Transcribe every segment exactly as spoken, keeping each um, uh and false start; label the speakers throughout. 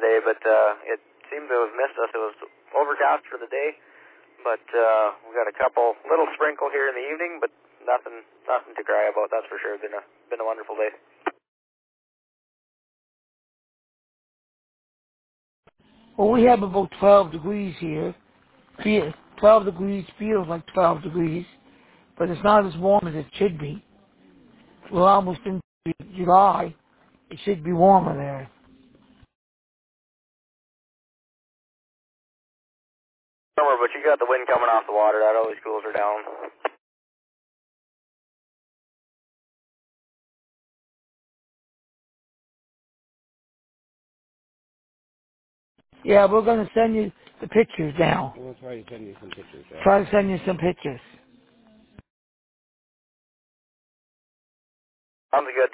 Speaker 1: today, but uh, it seemed to have missed us. It was overcast for the day, but uh, we got a couple little sprinkle here in the evening, but nothing nothing to cry about. That's for sure. Been a been a wonderful day.
Speaker 2: Well, we have about twelve degrees here. Feel, twelve degrees feels like twelve degrees, but it's not as warm as it should be. We're almost in July. It should be warmer there.
Speaker 1: Summer, but you got the wind coming off the water. That always cools her down.
Speaker 2: Yeah, we're going to send you the pictures now.
Speaker 3: We'll try to send you some pictures. Yeah.
Speaker 2: Try to send you some pictures.
Speaker 1: Sounds good.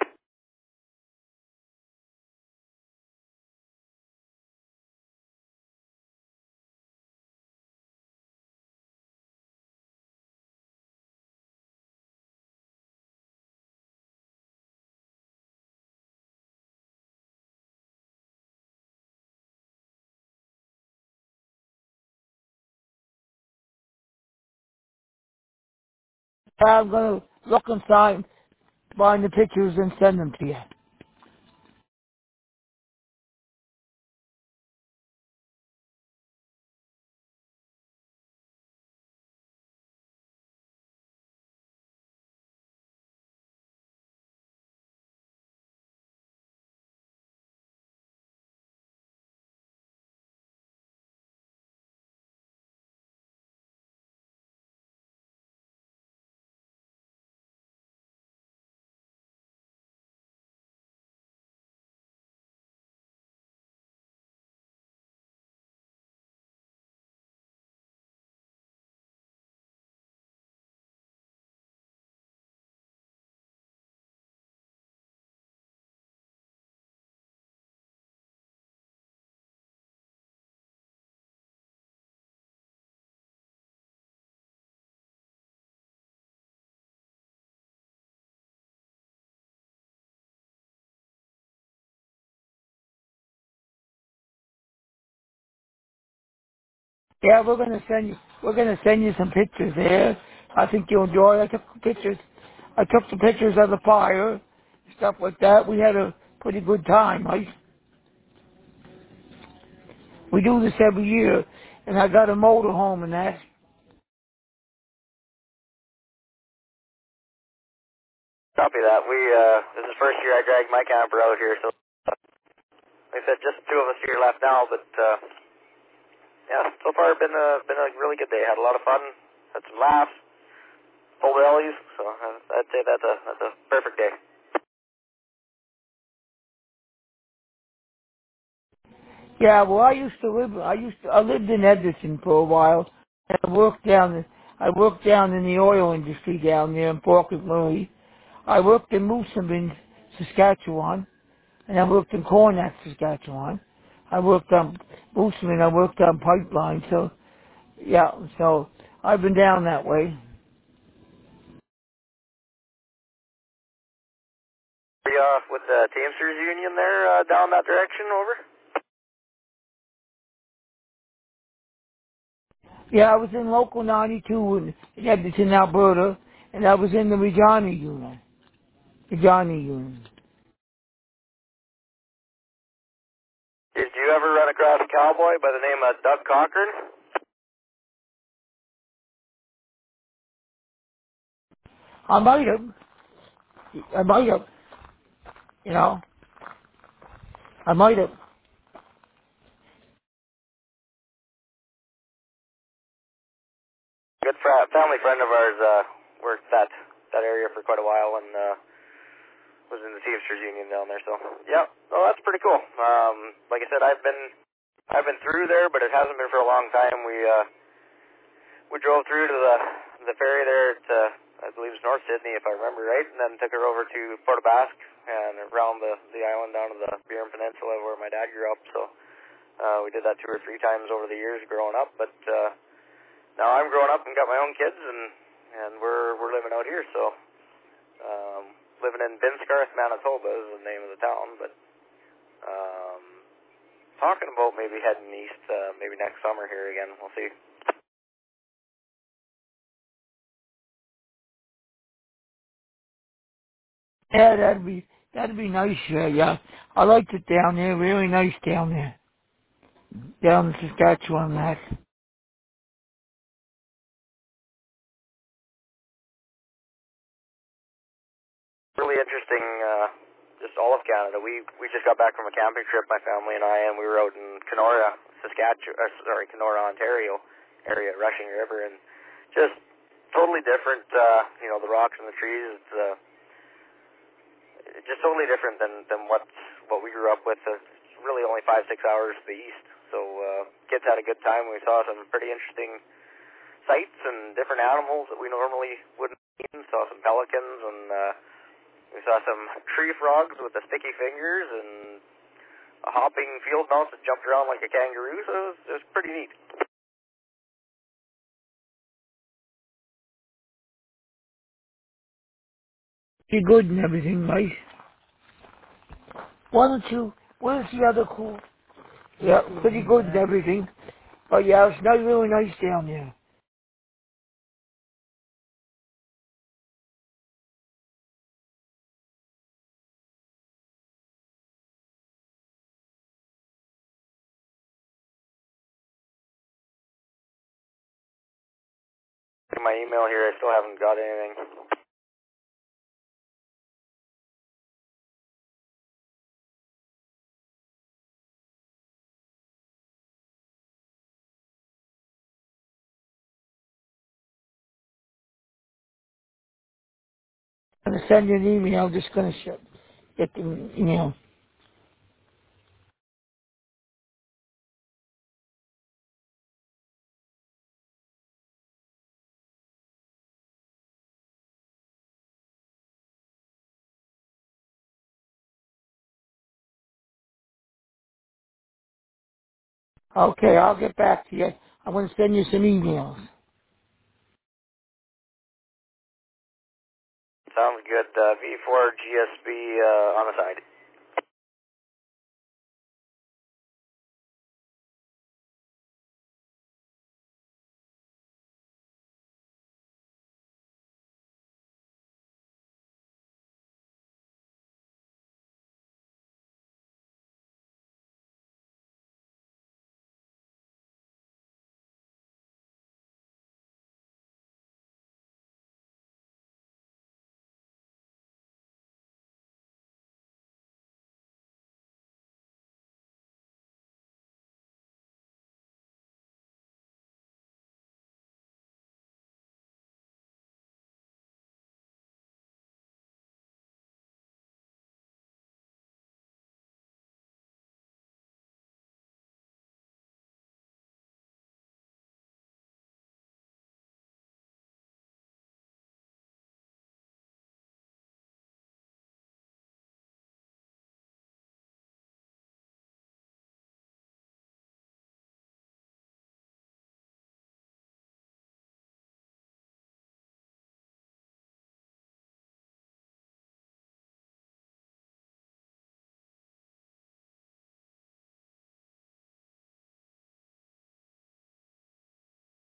Speaker 2: I'm going to look inside, find the pictures, and send them to you. Yeah, we're going to send you. We're going to send you some pictures there. I think you'll enjoy. I took pictures. I took some pictures of the fire, stuff like that. We had a pretty good time. I, we do this every year, and I got a motor home and that.
Speaker 1: Copy that. We uh, this is the first year I dragged my camper out here, so like I said, just two of us here left now, but. Uh, Yeah, so far been a been a really good day. Had a lot of fun, had some laughs, full bellies. So uh, I'd say that's a that's a perfect day.
Speaker 2: Yeah, well, I used to live. I used to. I lived in Edmonton for a while, and I worked down. I worked down in the oil industry down there in Port McMurray. I worked in Moosomin, Saskatchewan, and I worked in Coronach, Saskatchewan. I worked on Moosomin. I worked on pipeline. So, yeah. So I've been down that way.
Speaker 1: Are you uh, with the Teamsters Union there uh, down that direction? Over.
Speaker 2: Yeah, I was in Local ninety-two in, in Edmonton, Alberta, and I was in the Regina Union. Regina Union.
Speaker 1: Did you ever run across a cowboy by the name of Doug Cochran?
Speaker 2: I might have. I might have. You know, I might have.
Speaker 1: Good fr- family friend of ours uh, worked that that area for quite a while and uh, was in the Teamsters Union down there. So yeah, well that's pretty cool. Um, like I said, I've been I've been through there, but it hasn't been for a long time. We uh, We drove through to the the ferry there to, I believe it's North Sydney, if I remember right, and then took her over to Port aux Basques and around the, the island down to the Burin Peninsula where my dad grew up. So uh, we did that two or three times over the years growing up. But uh, now I'm growing up and got my own kids, and and we're we're living out here. So um, living in Binscarth, Manitoba is the name of the town. But um, talking about maybe heading east, uh, maybe next summer here again. We'll see.
Speaker 2: Yeah, that'd be that'd be nice. Uh, yeah, I liked it down there. Really nice down there, down in Saskatchewan. That.
Speaker 1: Really interesting. Uh, just all of Canada. We we just got back from a camping trip, my family and I, and we were out in Kenora, Saskatchewan. Or, sorry, Kenora, Ontario area, Rushing River, and just totally different. Uh, you know, the rocks and the trees. It's uh, just totally different than than what what we grew up with. It's really only five six hours to the east. So uh, kids had a good time. We saw some pretty interesting sights and different animals that we normally wouldn't see. Saw some pelicans and. Uh, We saw some tree frogs with the sticky fingers and a hopping field mouse that jumped around like a kangaroo, so it was, it was pretty neat.
Speaker 2: Pretty good and everything, right? Why don't you? Where's the other cool? Yeah, pretty good and everything. But yeah, it's not really nice down there.
Speaker 1: In my email here, I still haven't got anything.
Speaker 2: I'm gonna send you an email. Just gonna sh- get the email. Okay, I'll get back to you. I'm gonna send you some emails.
Speaker 1: Sounds good. Uh, V four G S B uh, on the side.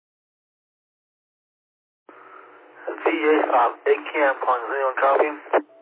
Speaker 1: V A, um, eight camp, calling, is anyone copying?